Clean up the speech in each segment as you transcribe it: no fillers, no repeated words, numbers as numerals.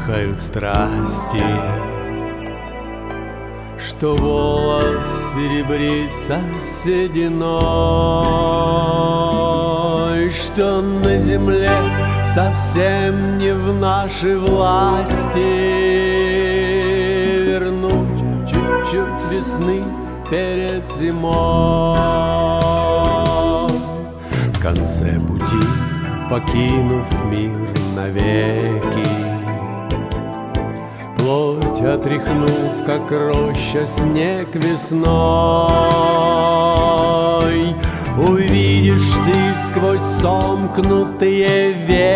утихают страсти, что волос серебрится сединой, что на земле совсем не в нашей власти вернуть чуть-чуть весны перед зимой. В конце пути, покинув мир навеки, плоть отряхнув, как роща, снег весной, увидишь ты сквозь сомкнутые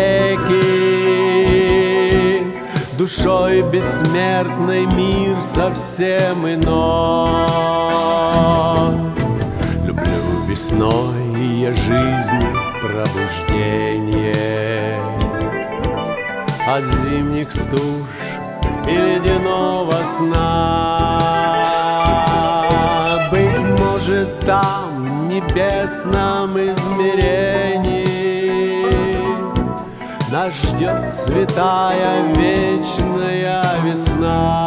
веки душой бессмертный мир совсем иной. Люблю весной я жизни пробуждение от зимних стуж и ледяного сна. Быть может, там, в небесном измерении, нас ждет святая вечная весна.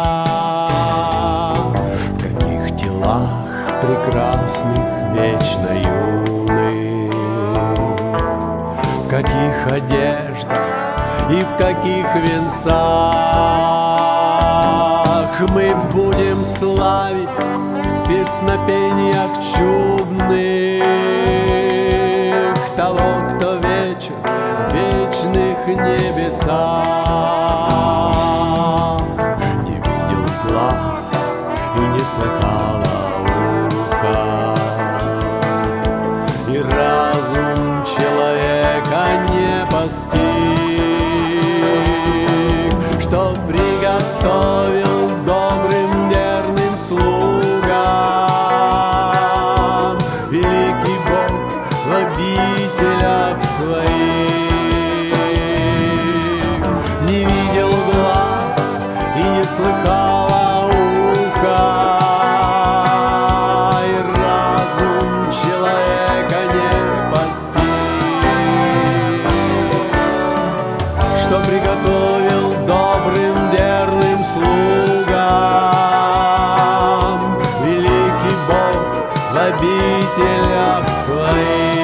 В каких телах прекрасных вечно юных, в каких одеждах и в каких венцах мы будем славить в песнопениях чудных того, кто вечен в вечных небесах. Не видел глаз и не слыхало ухо, и разум человека не постиг, что приготовил добрым верным слугам великий Бог в обителях своих. Не видел глаз и не слыхало ухо, и разум человека не постиг, что приготовил добрым верным слугам великий Бог в обителях своих.